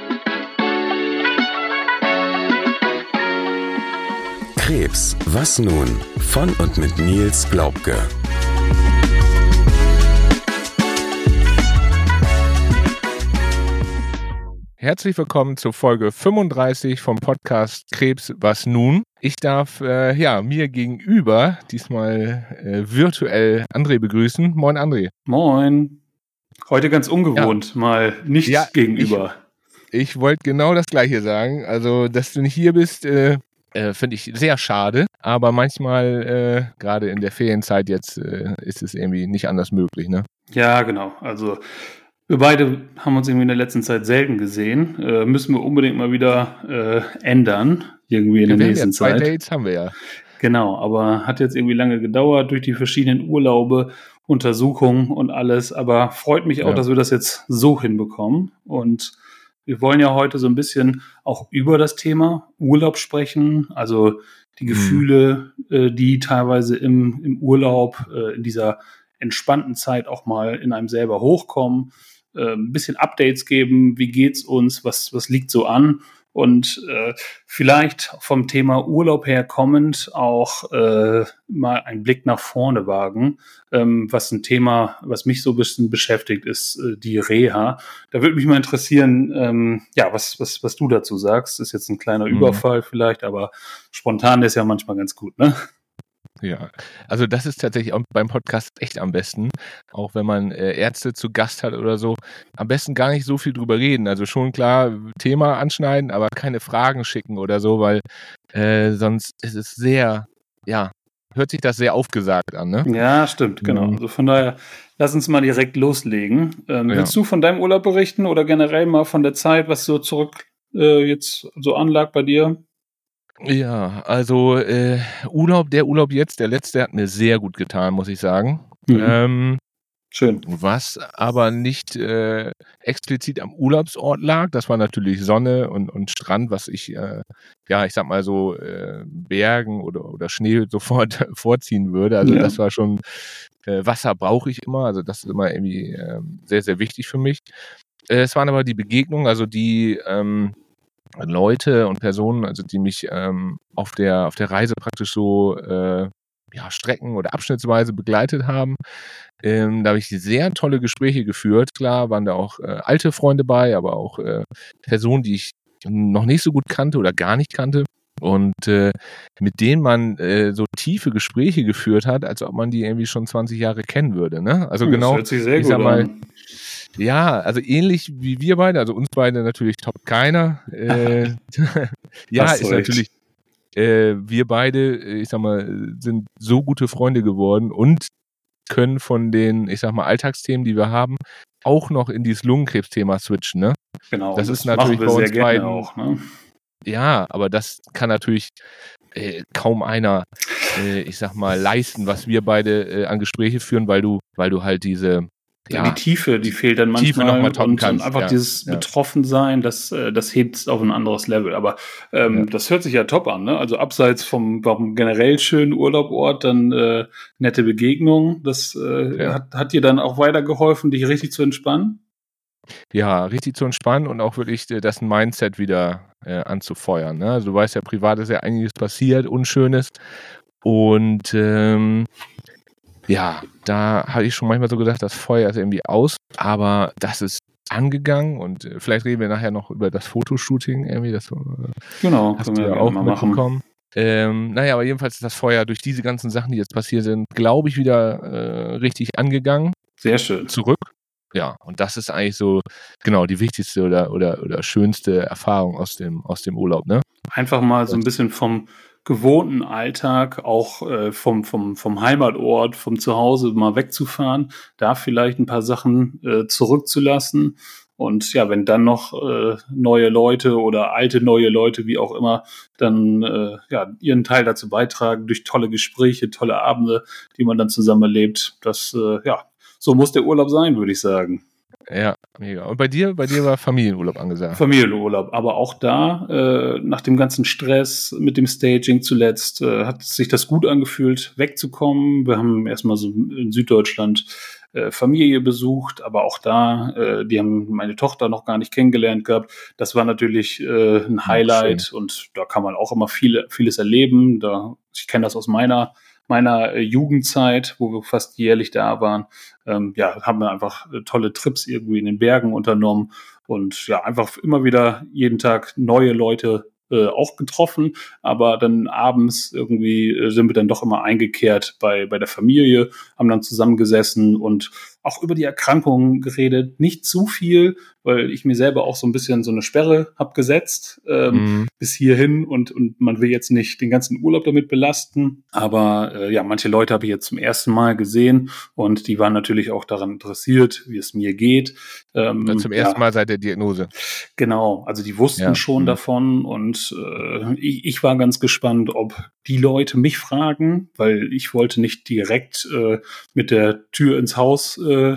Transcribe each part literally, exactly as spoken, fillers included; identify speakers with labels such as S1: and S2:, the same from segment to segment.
S1: Krebs, was nun? Von und mit Nils Glaubke.
S2: Herzlich willkommen zur Folge fünfunddreißig vom Podcast Krebs, was nun? Ich darf äh, ja mir gegenüber diesmal äh, virtuell André begrüßen. Moin André.
S3: Moin. Heute ganz ungewohnt, ja. mal nicht ja, gegenüber.
S2: Ich, ich wollte genau das Gleiche sagen. Also, dass du nicht hier bist, äh, äh, finde ich sehr schade. Aber manchmal, äh, gerade in der Ferienzeit jetzt, äh, ist es irgendwie nicht anders möglich, ne?
S3: Ja, genau. Also wir beide haben uns irgendwie in der letzten Zeit selten gesehen. Äh, müssen wir unbedingt mal wieder äh, ändern, irgendwie in
S2: wir
S3: der nächsten
S2: ja zwei
S3: Zeit.
S2: Dates haben wir ja.
S3: Genau, aber hat jetzt irgendwie lange gedauert durch die verschiedenen Urlaube, Untersuchungen und alles. Aber freut mich auch, ja. dass wir das jetzt so hinbekommen. Und wir wollen ja heute so ein bisschen auch über das Thema Urlaub sprechen. Also die Gefühle, mhm. äh, die teilweise im, im Urlaub, äh, in dieser entspannten Zeit auch mal in einem selber hochkommen. Äh, ein bisschen Updates geben. Wie geht's uns? Was, was liegt so an? Und äh, vielleicht vom Thema Urlaub her kommend auch äh, mal einen Blick nach vorne wagen, ähm, was ein Thema, was mich so ein bisschen beschäftigt, ist äh, die Reha. Da würde mich mal interessieren, ähm, ja, was, was, was du dazu sagst. Ist jetzt ein kleiner mhm. Überfall vielleicht, aber spontan ist ja manchmal ganz gut, ne?
S2: Ja, also das ist tatsächlich auch beim Podcast echt am besten, auch wenn man äh, Ärzte zu Gast hat oder so, am besten gar nicht so viel drüber reden, also schon klar Thema anschneiden, aber keine Fragen schicken oder so, weil äh, sonst ist es sehr, ja, hört sich das sehr aufgesagt an, ne?
S3: Ja, stimmt, genau, also von daher, lass uns mal direkt loslegen. Ähm,
S2: ja.
S3: Willst du von deinem Urlaub berichten oder generell mal von der Zeit, was so zurück äh, jetzt so anlag bei dir?
S2: Ja, also äh, Urlaub, der Urlaub jetzt, der letzte hat mir sehr gut getan, muss ich sagen.
S3: Mhm.
S2: Ähm,
S3: Schön.
S2: Was aber nicht äh, explizit am Urlaubsort lag, das war natürlich Sonne und, und Strand, was ich, äh, ja, ich sag mal so, äh, Bergen oder, oder Schnee sofort vorziehen würde. Also ja. das war schon, äh, Wasser brauche ich immer, also das ist immer irgendwie äh, sehr, sehr wichtig für mich. Äh, es waren aber die Begegnungen, also die ähm, Leute und Personen, also die mich ähm, auf der auf der Reise praktisch so äh, ja, Strecken- oder abschnittsweise begleitet haben. Ähm, da habe ich sehr tolle Gespräche geführt. Klar waren da auch äh, alte Freunde bei, aber auch äh, Personen, die ich noch nicht so gut kannte oder gar nicht kannte. Und äh, mit denen man äh, so tiefe Gespräche geführt hat, als ob man die irgendwie schon zwanzig Jahre kennen würde. Ne? Also
S3: das
S2: genau,
S3: hört sich sehr
S2: ich
S3: gut
S2: sag mal,
S3: an.
S2: Ja, also ähnlich wie wir beide, also uns beide natürlich top keiner. Äh, ja,
S3: Hast
S2: ist
S3: recht.
S2: natürlich, äh, wir beide, ich sag mal, sind so gute Freunde geworden und können von den, ich sag mal, Alltagsthemen, die wir haben, auch noch in dieses Lungenkrebsthema switchen, ne?
S3: Genau,
S2: das,
S3: das
S2: ist natürlich
S3: machen wir
S2: bei uns
S3: sehr gerne
S2: beiden
S3: auch, ne?
S2: Ja, aber das kann natürlich äh, kaum einer, äh, ich sag mal, leisten, was wir beide äh, an Gespräche führen, weil du, weil du halt diese
S3: Ja, die Tiefe, die fehlt dann
S2: Tiefe
S3: manchmal
S2: noch mal toppen
S3: und,
S2: kannst.
S3: und einfach
S2: ja,
S3: dieses
S2: ja.
S3: Betroffensein, das, das hebt es auf ein anderes Level. Aber ähm,
S2: Ja.
S3: das hört sich ja top an, ne? Also abseits vom, vom generell schönen Urlaubort, dann äh, nette Begegnungen. Das äh,
S2: Ja.
S3: hat, hat dir dann auch weitergeholfen, dich richtig zu entspannen?
S2: Ja, richtig zu entspannen und auch wirklich äh, das Mindset wieder äh, anzufeuern. Ne? Also du weißt ja, privat ist ja einiges passiert, Unschönes. Und ähm, ja, da hatte ich schon manchmal so gedacht, das Feuer ist irgendwie aus, aber das ist angegangen und äh, vielleicht reden wir nachher noch über das Fotoshooting irgendwie, das äh,
S3: Genau,
S2: hast
S3: können
S2: du
S3: wir
S2: ja
S3: gerne
S2: auch
S3: mal
S2: mitbekommen.
S3: machen.
S2: Ähm, naja, aber jedenfalls ist das Feuer durch diese ganzen Sachen, die jetzt passiert sind, glaube ich, wieder äh, richtig angegangen.
S3: Sehr schön.
S2: Zurück. Ja, und das ist eigentlich so, genau, die wichtigste oder, oder, oder schönste Erfahrung aus dem, aus dem Urlaub, ne?
S3: Einfach mal so ein bisschen vom gewohnten Alltag, auch äh, vom, vom, vom Heimatort, vom Zuhause mal wegzufahren, da vielleicht ein paar Sachen äh, zurückzulassen. Und ja, wenn dann noch äh, neue Leute oder alte neue Leute, wie auch immer, dann äh, ja, ihren Teil dazu beitragen, durch tolle Gespräche, tolle Abende, die man dann zusammen erlebt, das, äh, ja, so muss der Urlaub sein, würde ich sagen.
S2: Ja, mega. Und bei dir, bei dir war Familienurlaub angesagt?
S3: Familienurlaub, aber auch da, äh, nach dem ganzen Stress mit dem Staging zuletzt, äh, hat sich das gut angefühlt, wegzukommen. Wir haben erstmal so in Süddeutschland äh, Familie besucht, aber auch da, äh, die haben meine Tochter noch gar nicht kennengelernt gehabt. Das war natürlich äh, ein Highlight
S2: schön.
S3: und da kann man auch immer viel, vieles erleben. Da, ich kenne das aus meiner meiner äh, Jugendzeit, wo wir fast jährlich da waren. Ähm, ja, haben wir einfach äh, tolle Trips irgendwie in den Bergen unternommen und ja, einfach immer wieder jeden Tag neue Leute äh, auch getroffen, aber dann abends irgendwie äh, sind wir dann doch immer eingekehrt bei, bei der Familie, haben dann zusammengesessen und auch über die Erkrankungen geredet. Nicht zu viel, weil ich mir selber auch so ein bisschen so eine Sperre habe gesetzt ähm,
S2: Mhm.
S3: bis hierhin und, und man will jetzt nicht den ganzen Urlaub damit belasten. Aber äh, ja, manche Leute habe ich jetzt zum ersten Mal gesehen und die waren natürlich auch daran interessiert, wie es mir geht. Ähm,
S2: Zum ersten
S3: ja,
S2: Mal seit der Diagnose.
S3: Genau, also die wussten
S2: Ja.
S3: schon
S2: Mhm.
S3: davon und äh, ich, ich war ganz gespannt, ob die Leute mich fragen, weil ich wollte nicht direkt äh, mit der Tür ins Haus, äh,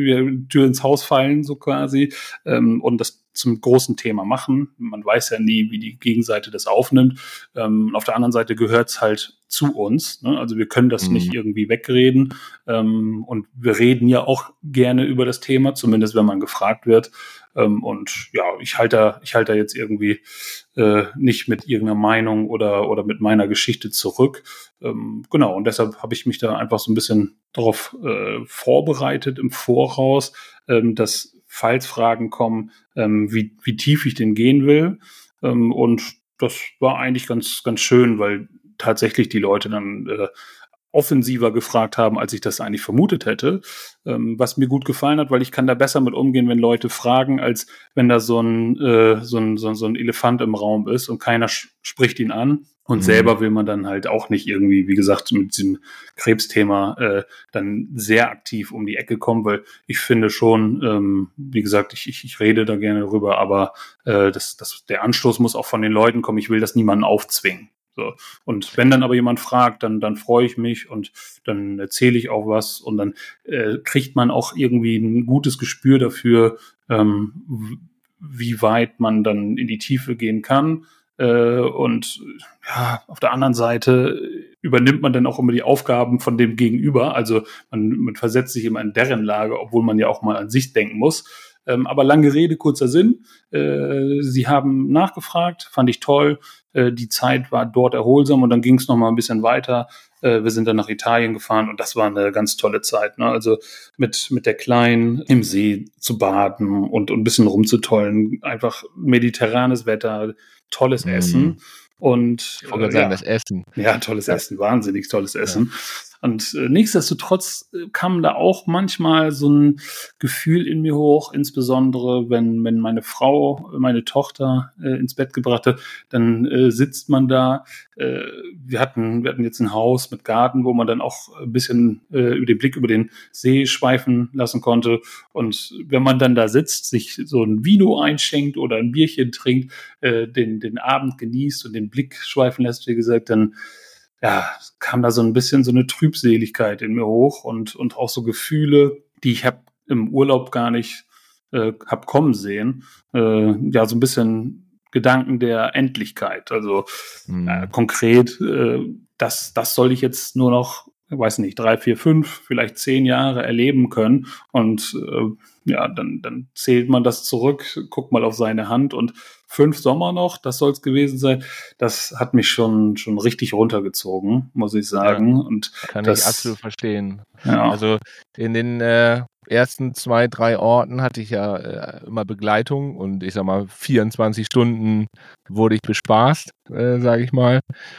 S3: Tür ins Haus fallen, so quasi, ähm, und das zum großen Thema machen. Man weiß ja nie, wie die Gegenseite das aufnimmt. Ähm, auf der anderen Seite gehört's halt zu uns. Ne? Also wir können das
S2: Mhm.
S3: nicht irgendwie wegreden. Ähm, und wir reden ja auch gerne über das Thema, zumindest wenn man gefragt wird. Ähm, und ja, ich halte da, ich halte da jetzt irgendwie äh, nicht mit irgendeiner Meinung oder, oder mit meiner Geschichte zurück. Ähm, genau, und deshalb habe ich mich da einfach so ein bisschen darauf äh, vorbereitet im Voraus, ähm, dass falls Fragen kommen, ähm, wie, wie tief ich denn gehen will. Ähm, und das war eigentlich ganz, ganz schön, weil tatsächlich die Leute dann äh, offensiver gefragt haben, als ich das eigentlich vermutet hätte, ähm, was mir gut gefallen hat, weil ich kann da besser mit umgehen, wenn Leute fragen, als wenn da so ein, äh, so ein, so, so ein Elefant im Raum ist und keiner sch- spricht ihn an. Und
S2: Mhm.
S3: selber will man dann halt auch nicht irgendwie, wie gesagt, mit diesem Krebsthema äh, dann sehr aktiv um die Ecke kommen, weil ich finde schon, ähm, wie gesagt, ich, ich, ich rede da gerne drüber, aber äh, das, das, der Anstoß muss auch von den Leuten kommen. Ich will das niemanden aufzwingen. So. Und wenn dann aber jemand fragt, dann, dann freue ich mich und dann erzähle ich auch was und dann äh, kriegt man auch irgendwie ein gutes Gespür dafür, ähm, w- wie weit man dann in die Tiefe gehen kann. Äh, und ja, auf der anderen Seite übernimmt man dann auch immer die Aufgaben von dem Gegenüber. Also man, man versetzt sich immer in deren Lage, obwohl man ja auch mal an sich denken muss. Ähm, aber lange Rede, kurzer Sinn. Äh, Sie haben nachgefragt, fand ich toll. Äh, die Zeit war dort erholsam und dann ging es noch mal ein bisschen weiter. Äh, wir sind dann nach Italien gefahren und das war eine ganz tolle Zeit. Ne? Also mit, mit der Kleinen im See zu baden und, und ein bisschen rumzutollen. Einfach mediterranes Wetter, tolles
S2: Mhm.
S3: Essen. Und
S2: Ich wollte
S3: äh,
S2: gerade sagen,
S3: ja,
S2: das Essen.
S3: ja, tolles
S2: Ja.
S3: Essen, wahnsinnig tolles Essen. Und äh, nichtsdestotrotz äh, kam da auch manchmal so ein Gefühl in mir hoch, insbesondere wenn, wenn meine Frau, meine Tochter äh, ins Bett gebracht hat, dann äh, sitzt man da. Äh, wir hatten, wir hatten jetzt ein Haus mit Garten, wo man dann auch ein bisschen äh, über den Blick über den See schweifen lassen konnte. Und wenn man dann da sitzt, sich so ein Vino einschenkt oder ein Bierchen trinkt, äh, den, den Abend genießt und den Blick schweifen lässt, wie gesagt, dann ja, kam da so ein bisschen so eine Trübseligkeit in mir hoch und, und auch so Gefühle, die ich hab im Urlaub gar nicht äh, hab kommen sehen. Äh, ja, so ein bisschen Gedanken der Endlichkeit. Also
S2: Mhm.
S3: äh, konkret, äh, das, das soll ich jetzt nur noch, ich weiß nicht, drei, vier, fünf, vielleicht zehn Jahre erleben können. Und äh, ja, dann, dann zählt man das zurück, guckt mal auf seine Hand und fünf Sommer noch, das soll es gewesen sein. Das hat mich schon, schon richtig runtergezogen, muss ich sagen. Und
S2: Kann
S3: das,
S2: ich absolut verstehen.
S3: ja,
S2: Also in den äh, ersten zwei, drei Orten hatte ich ja äh, immer Begleitung und ich sag mal, vierundzwanzig Stunden wurde ich bespaßt, äh, sage ich mal.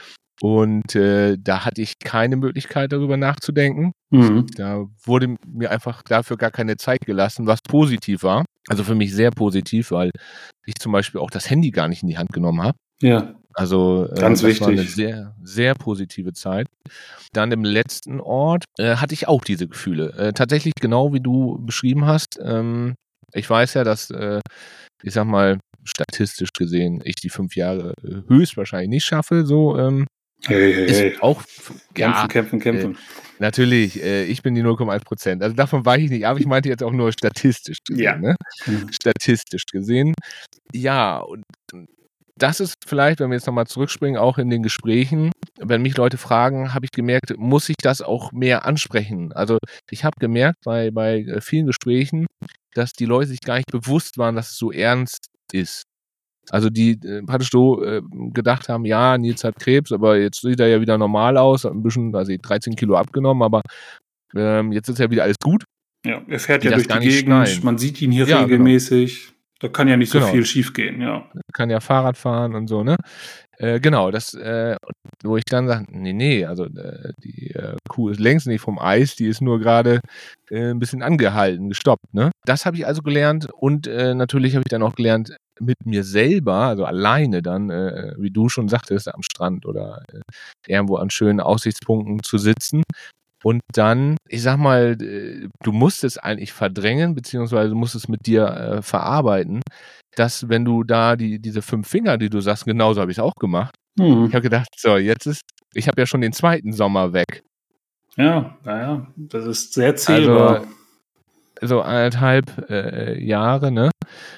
S2: Und äh, da hatte ich keine Möglichkeit, darüber nachzudenken.
S3: mhm.
S2: Da wurde mir einfach dafür gar keine Zeit gelassen, was positiv war. Also für mich sehr positiv, weil ich zum Beispiel auch das Handy gar nicht in die Hand genommen habe.
S3: Ja,
S2: Also äh,
S3: ganz
S2: das war eine
S3: wichtig.
S2: sehr, sehr positive Zeit. Dann im letzten Ort äh, hatte ich auch diese Gefühle. Äh, tatsächlich genau wie du beschrieben hast. Ähm, ich weiß ja, dass, äh, ich sag mal, statistisch gesehen, ich die fünf Jahre äh, höchstwahrscheinlich nicht schaffe. So ähm,
S3: Hey, hey,
S2: ist
S3: hey.
S2: auch, ja,
S3: Kämpfen, kämpfen,
S2: äh,
S3: kämpfen.
S2: natürlich, äh, ich bin die null Komma eins Prozent. Also davon weiche ich nicht ab. Ich meinte jetzt auch nur statistisch gesehen.
S3: Ja.
S2: Ne?
S3: Mhm.
S2: Statistisch gesehen. Ja, und das ist vielleicht, wenn wir jetzt nochmal zurückspringen, auch in den Gesprächen, wenn mich Leute fragen, habe ich gemerkt, muss ich das auch mehr ansprechen? Also ich habe gemerkt bei, bei vielen Gesprächen, dass die Leute sich gar nicht bewusst waren, dass es so ernst ist. Also die äh, praktisch so äh, gedacht haben, ja, Nils hat Krebs, aber jetzt sieht er ja wieder normal aus, hat ein bisschen, also dreizehn Kilo abgenommen, aber ähm, jetzt ist ja wieder alles gut.
S3: Ja, er fährt
S2: Die
S3: ja
S2: das
S3: durch
S2: gar
S3: die
S2: nicht
S3: Gegend,
S2: schneiden.
S3: man sieht ihn hier
S2: Ja,
S3: regelmäßig. Da kann ja nicht so
S2: Genau.
S3: viel schief gehen, ja.
S2: Kann ja Fahrrad fahren und so, ne? Äh, genau, das, äh, wo ich dann sage, nee, nee, also äh, die äh, Kuh ist längst nicht vom Eis, die ist nur gerade äh, ein bisschen angehalten, gestoppt, ne? Das habe ich also gelernt und äh, natürlich habe ich dann auch gelernt, mit mir selber, also alleine dann, äh, wie du schon sagtest, am Strand oder äh, irgendwo an schönen Aussichtspunkten zu sitzen. Und dann, ich sag mal, äh, du musst es eigentlich verdrängen, beziehungsweise du musst es mit dir äh, verarbeiten, dass wenn du da die diese fünf Finger, die du sagst, genauso habe ich es auch gemacht.
S3: Hm.
S2: Ich habe gedacht, so, jetzt ist, ich habe ja schon den zweiten Sommer weg.
S3: Ja, naja, das ist sehr zählbar.
S2: Also, so anderthalb äh, Jahre, ne?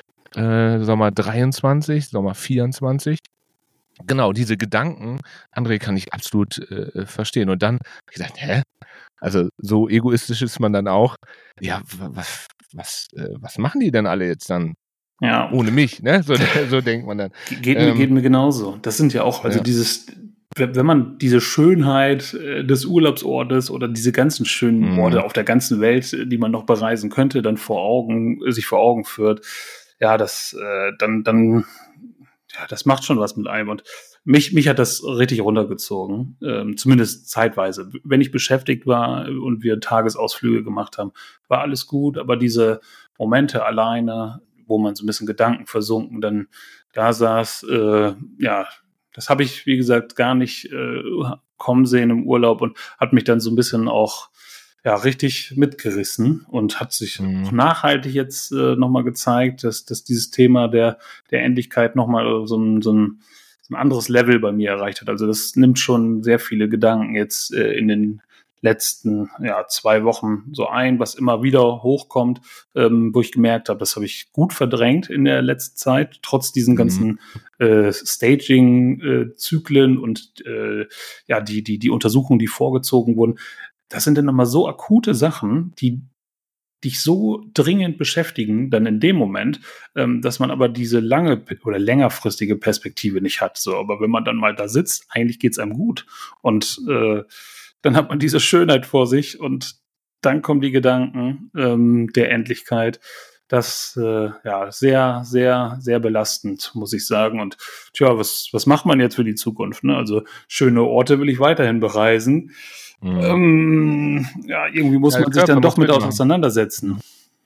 S2: Äh, Sommer dreiundzwanzig, Sommer vierundzwanzig. Genau, diese Gedanken, André, kann ich absolut äh, verstehen. Und dann habe ich gedacht, hä? Also so egoistisch ist man dann auch. Ja, was, was, äh, was machen die denn alle jetzt dann?
S3: Ja.
S2: Ohne mich, ne? So, so denkt man dann.
S3: Geht,
S2: Ähm,
S3: mir, geht mir genauso. Das sind ja auch, also
S2: ja.
S3: dieses, wenn man diese Schönheit äh, des Urlaubsortes oder diese ganzen schönen
S2: Mhm.
S3: Orte auf der ganzen Welt, äh, die man noch bereisen könnte, dann vor Augen, äh, sich vor Augen führt, ja, das, äh, dann, dann, ja, das macht schon was mit einem. Und mich, mich hat das richtig runtergezogen, ähm, zumindest zeitweise. Wenn ich beschäftigt war und wir Tagesausflüge gemacht haben, war alles gut, aber diese Momente alleine, wo man so ein bisschen Gedanken versunken dann da saß, äh, ja, das habe ich, wie gesagt, gar nicht äh, kommen sehen im Urlaub und hat mich dann so ein bisschen auch ja richtig mitgerissen und hat sich
S2: Mhm.
S3: auch nachhaltig jetzt äh, nochmal gezeigt, dass, dass dieses Thema der, der Endlichkeit nochmal so ein, so, ein, so ein anderes Level bei mir erreicht hat. Also das nimmt schon sehr viele Gedanken jetzt äh, in den letzten ja, zwei Wochen so ein, was immer wieder hochkommt, ähm, wo ich gemerkt habe, das habe ich gut verdrängt in der letzten Zeit, trotz diesen
S2: Mhm.
S3: ganzen äh, Staging-Zyklen und äh, ja, die, die, die Untersuchungen, die vorgezogen wurden. Das sind dann immer so akute Sachen, die dich so dringend beschäftigen, dann in dem Moment, ähm, dass man aber diese lange oder längerfristige Perspektive nicht hat. So, aber wenn man dann mal da sitzt, eigentlich geht's einem gut. Und äh, dann hat man diese Schönheit vor sich und dann kommen die Gedanken ähm, der Endlichkeit. Das äh, ja sehr, sehr, sehr belastend, muss ich sagen. Und tja, was, was macht man jetzt für die Zukunft? Ne? Also schöne Orte will ich weiterhin bereisen.
S2: Mhm.
S3: Ähm, ja, irgendwie muss
S2: Ja, der
S3: man sich
S2: Körper
S3: dann doch
S2: muss
S3: mit
S2: mitmachen.
S3: auseinandersetzen.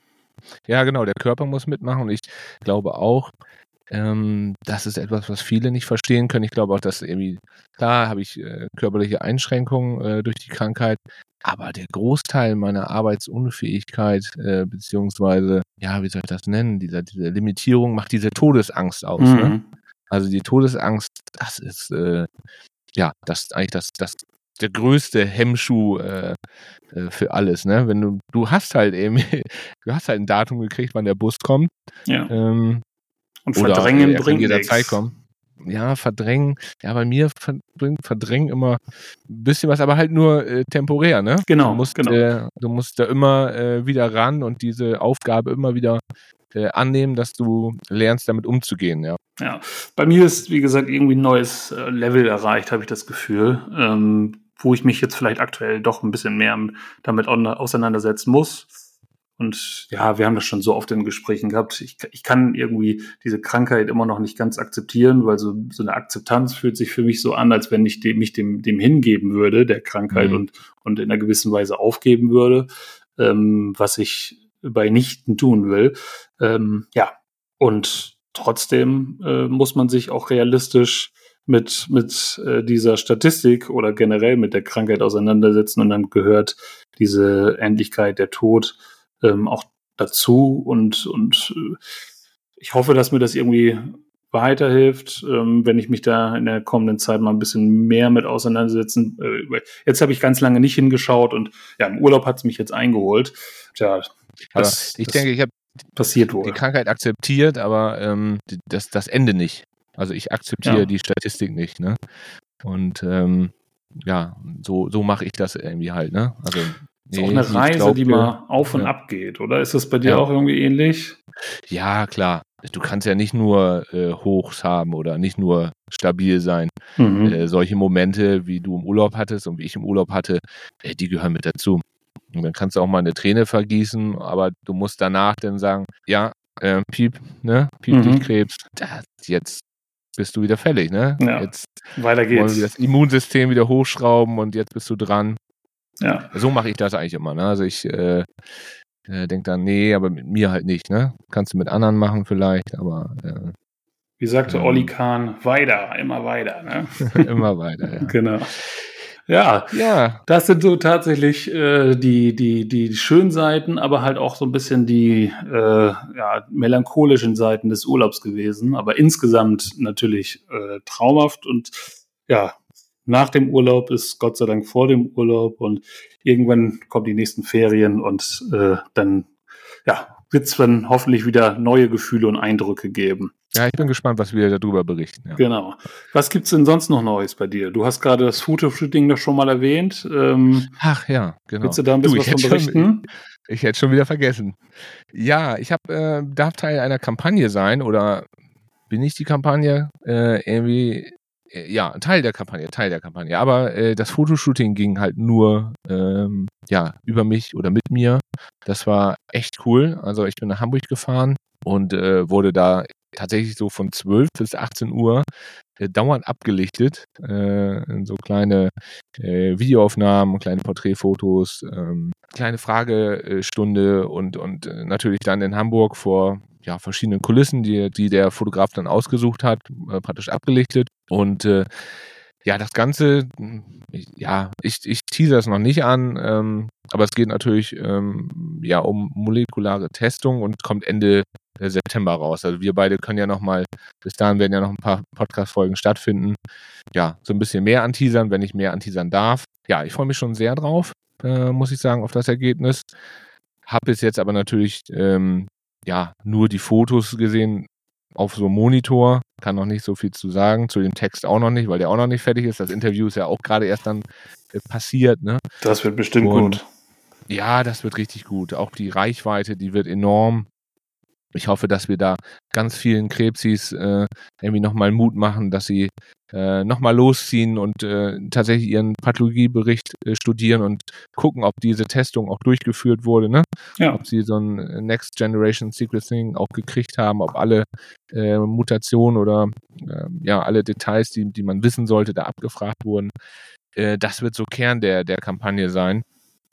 S2: Ja, genau, der Körper muss mitmachen und ich glaube auch, ähm, das ist etwas, was viele nicht verstehen können. Ich glaube auch, dass irgendwie, klar habe ich äh, körperliche Einschränkungen äh, durch die Krankheit, aber der Großteil meiner Arbeitsunfähigkeit, äh, beziehungsweise, ja, wie soll ich das nennen, diese, diese Limitierung macht diese Todesangst aus. Ne?
S3: Mhm.
S2: Also die Todesangst, das ist, äh, ja, das ist eigentlich das, das der größte Hemmschuh äh, äh, für alles, ne? Wenn du, du hast halt eben, du hast halt ein Datum gekriegt, wann der Bus kommt.
S3: Ja.
S2: Ähm,
S3: Und
S2: oder
S3: verdrängen
S2: äh, er kann
S3: bringt
S2: jederzeit
S3: nichts.
S2: kommen. Ja, verdrängen. Ja, bei mir verdrängen, verdrängen immer ein bisschen was, aber halt nur äh, temporär, ne?
S3: Genau,
S2: Du musst,
S3: genau.
S2: äh, du musst da immer äh, wieder ran und diese Aufgabe immer wieder äh, annehmen, dass du lernst, damit umzugehen, ja.
S3: Ja, bei mir ist, wie gesagt, irgendwie ein neues äh, Level erreicht, habe ich das Gefühl, ähm, wo ich mich jetzt vielleicht aktuell doch ein bisschen mehr damit au- auseinandersetzen muss. Und ja, wir haben das schon so oft in Gesprächen gehabt. Ich, ich kann irgendwie diese Krankheit immer noch nicht ganz akzeptieren, weil so, so eine Akzeptanz fühlt sich für mich so an, als wenn ich dem, mich dem, dem hingeben würde, der Krankheit,
S2: Mhm.
S3: und, und in einer gewissen Weise aufgeben würde, ähm, was ich bei Nichten tun will. Ähm, ja, und trotzdem äh, muss man sich auch realistisch mit, mit äh, dieser Statistik oder generell mit der Krankheit auseinandersetzen, und dann gehört diese Endlichkeit, der Tod, ähm, auch dazu, und, und äh, ich hoffe, dass mir das irgendwie weiterhilft, ähm, wenn ich mich da in der kommenden Zeit mal ein bisschen mehr mit auseinandersetzen. Äh, jetzt habe ich ganz lange nicht hingeschaut und ja, im Urlaub hat es mich jetzt eingeholt. Tja,
S2: Aber
S3: das,
S2: ich
S3: das
S2: denke, ich habe
S3: passiert
S2: die
S3: wohl.
S2: Krankheit akzeptiert, aber ähm, die- das, das Ende nicht. Also ich akzeptiere
S3: Ja.
S2: die Statistik nicht, ne? Und ähm, ja, so, so mache ich das irgendwie halt, ne? Also
S3: Ist auch
S2: nee,
S3: eine
S2: Nils
S3: Reise, die
S2: Glaubke,
S3: mal auf und
S2: ja,
S3: ab geht, oder? Ist das bei dir
S2: ja,
S3: auch irgendwie ähnlich?
S2: ja, klar. Du kannst ja nicht nur äh, Hochs haben oder nicht nur stabil sein.
S3: Mhm.
S2: Äh, solche Momente, wie du im Urlaub hattest und wie ich im Urlaub hatte, äh, die gehören mit dazu. Und dann kannst du auch mal eine Träne vergießen, aber du musst danach dann sagen, ja, äh, Piep, ne, Piep
S3: Mhm.
S2: dich Krebs, da, jetzt bist du wieder fällig, ne?
S3: Ja.
S2: Jetzt
S3: Weiter
S2: wollen wir
S3: geht's.
S2: das Immunsystem wieder hochschrauben und jetzt bist du dran.
S3: Ja.
S2: So mache ich das eigentlich immer, ne? Also ich äh, äh, denke dann, nee, aber mit mir halt nicht, ne? Kannst du mit anderen machen vielleicht, aber äh,
S3: Wie sagte
S2: ähm,
S3: Olli Kahn, weiter, immer weiter, ne?
S2: immer weiter, ja.
S3: Genau. Ja,
S2: Ja,
S3: das sind so tatsächlich äh, die, die, die schönen Seiten, aber halt auch so ein bisschen die äh, ja, melancholischen Seiten des Urlaubs gewesen. Aber insgesamt natürlich äh, traumhaft. Und ja, nach dem Urlaub ist Gott sei Dank vor dem Urlaub und irgendwann kommen die nächsten Ferien und äh, dann ja, wird es dann hoffentlich wieder neue Gefühle und Eindrücke geben.
S2: ja, ich bin gespannt, was wir darüber berichten. Ja.
S3: Genau. Was gibt's denn sonst noch Neues bei dir? Du hast gerade das Fotoshooting noch schon mal erwähnt. Ähm,
S2: Ach ja, genau.
S3: willst du da ein bisschen
S2: Du,
S3: was
S2: ich
S3: von
S2: hätte
S3: berichten?
S2: schon, ich, ich hätte schon wieder vergessen. Ja, ich habe äh, darf Teil einer Kampagne sein oder bin ich die Kampagne äh, irgendwie? äh, Ja, Teil der Kampagne, Teil der Kampagne. Aber äh, das Fotoshooting ging halt nur ähm, ja über mich oder mit mir. Das war echt cool. Also ich bin nach Hamburg gefahren und äh, wurde da tatsächlich so von zwölf bis achtzehn Uhr äh, dauernd abgelichtet. Äh, in so kleine äh, Videoaufnahmen, kleine Porträtfotos, ähm, kleine Fragestunde und, und äh, natürlich dann in Hamburg vor ja, verschiedenen Kulissen, die, die der Fotograf dann ausgesucht hat, äh, praktisch abgelichtet. Und äh, ja, das Ganze, ich, ja, ich, ich teaser es noch nicht an, ähm, aber es geht natürlich ähm, ja um molekulare Testung und kommt Ende äh, September raus. Also wir beide können ja noch mal, bis dahin werden ja noch ein paar Podcast-Folgen stattfinden, ja, so ein bisschen mehr anteasern, wenn ich mehr anteasern darf. Ja, ich freue mich schon sehr drauf, äh, muss ich sagen, auf das Ergebnis. Habe bis jetzt aber natürlich ähm, ja nur die Fotos gesehen auf so einem Monitor, kann noch nicht so viel zu sagen, zu dem Text auch noch nicht, weil der auch noch nicht fertig ist. Das Interview ist ja auch gerade erst dann äh, passiert, ne?
S3: Das wird bestimmt
S2: Und
S3: gut.
S2: ja, das wird richtig gut. Auch die Reichweite, die wird enorm. Ich hoffe, dass wir da ganz vielen Krebsis äh, irgendwie nochmal Mut machen, dass sie äh, nochmal losziehen und äh, tatsächlich ihren Pathologiebericht äh, studieren und gucken, ob diese Testung auch durchgeführt wurde, ne?
S3: Ja.
S2: Ob sie so ein Next Generation Sequencing auch gekriegt haben, ob alle äh, Mutationen oder äh, ja alle Details, die, die man wissen sollte, da abgefragt wurden. Äh, das wird so Kern der, der Kampagne sein.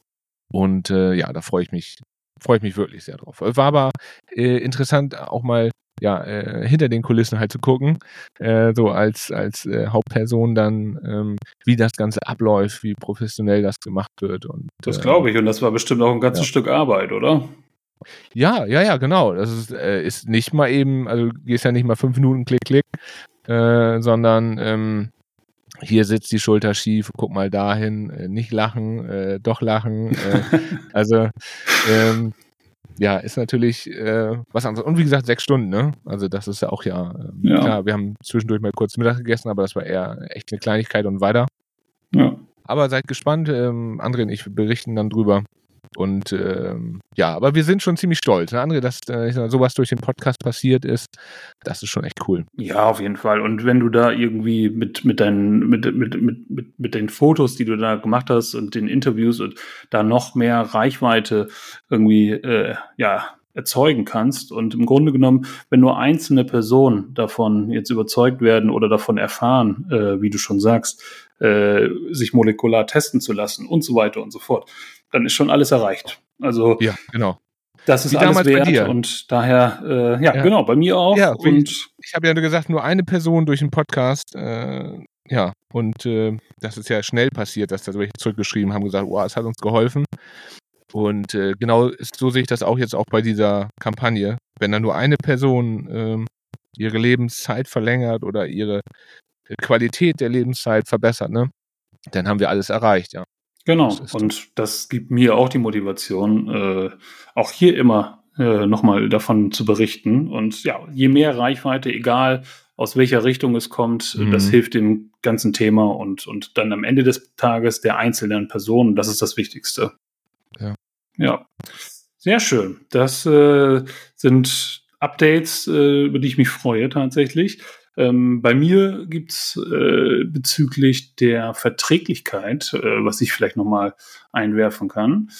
S2: Und äh, ja, da freue ich mich, freue ich mich wirklich sehr drauf. War aber äh, interessant, auch mal ja äh, hinter den Kulissen halt zu gucken, äh, so als als äh, Hauptperson dann, ähm, wie das Ganze abläuft, wie professionell das gemacht wird. Und
S3: Das
S2: äh,
S3: glaube ich. Und das war bestimmt auch ein ganzes
S2: ja.
S3: Stück Arbeit, oder?
S2: ja, ja, ja, genau. Das ist, äh, ist nicht mal eben, also du gehst ja nicht mal fünf Minuten Klick, Klick, äh, sondern ähm, hier sitzt die Schulter schief, guck mal dahin, äh, nicht lachen, äh, doch lachen. Äh, also ähm, ja, ist natürlich äh, was anderes. Und wie gesagt, sechs Stunden, ne? Also das ist ja auch ja, ähm,
S3: Ja.
S2: klar, wir haben zwischendurch mal kurz Mittag gegessen, aber das war eher echt eine Kleinigkeit und weiter.
S3: Ja.
S2: Aber seid gespannt, ähm, André und ich berichten dann drüber. Und ähm, ja, aber wir sind schon ziemlich stolz, ne, André, dass äh, sowas durch den Podcast passiert ist. Das ist schon echt cool.
S3: Ja, auf jeden Fall. Und wenn du da irgendwie mit, mit deinen, mit, mit, mit, mit, mit den Fotos, die du da gemacht hast und den Interviews und da noch mehr Reichweite irgendwie, äh, ja, erzeugen kannst. Und im Grunde genommen, wenn nur einzelne Personen davon jetzt überzeugt werden oder davon erfahren, äh, wie du schon sagst, äh, sich molekular testen zu lassen und so weiter und so fort, dann ist schon alles erreicht. Also
S2: Ja, genau.
S3: das ist
S2: Wie
S3: alles
S2: damals bei
S3: wert
S2: dir.
S3: und daher, äh, ja,
S2: Ja.
S3: genau, bei mir auch.
S2: Ja,
S3: und
S2: Ich habe ja nur gesagt, nur eine Person durch den Podcast, äh, ja, und äh, das ist ja schnell passiert, dass da welche zurückgeschrieben haben, gesagt, oh, es hat uns geholfen. Und äh, genau ist, so sehe ich das auch jetzt auch bei dieser Kampagne. Wenn da nur eine Person ähm, ihre Lebenszeit verlängert oder ihre Qualität der Lebenszeit verbessert, ne, dann haben wir alles erreicht, ja.
S3: Genau,
S2: Das ist-
S3: und das gibt mir auch die Motivation, äh, auch hier immer äh, nochmal davon zu berichten. Und ja, je mehr Reichweite, egal aus welcher Richtung es kommt. Mhm. Das hilft dem ganzen Thema und, und dann am Ende des Tages der einzelnen Person. Das ist das Wichtigste.
S2: Ja.
S3: Ja. Sehr schön. Das äh, sind Updates, äh, über die ich mich freue tatsächlich. Ähm, bei mir gibt's äh, bezüglich der Verträglichkeit, äh, was ich vielleicht nochmal einwerfen kann.